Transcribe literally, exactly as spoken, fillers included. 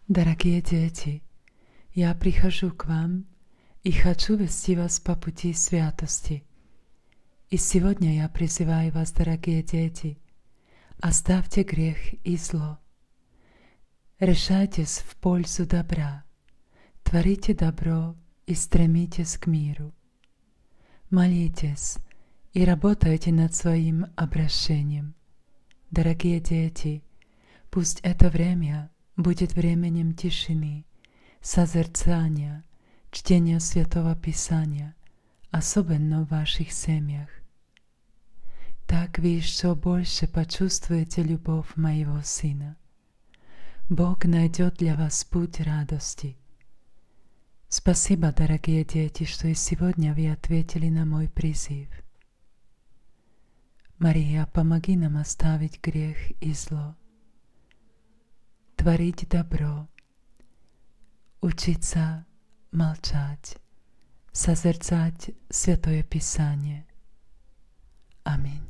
Дорогие дети, я прихожу к вам и хочу вести вас по пути святости. И сегодня я призываю вас, дорогие дети, оставьте грех и зло. Решайтесь в пользу добра, творите добро и стремитесь к миру. Молитесь и работайте над своим обращением. Дорогие дети, пусть это время будет временем тишины, созерцания, чтения Святого Писания, особенно в ваших семьях. Так вы еще больше почувствуете любовь моего Сына. Бог найдет для вас путь радости. Спасибо, дорогие дети, что и сегодня вы ответили на мой призыв. Мария, помоги нам оставить грех и зло, творить добро, учиться молчать, созерцать Святое Писание. Аминь.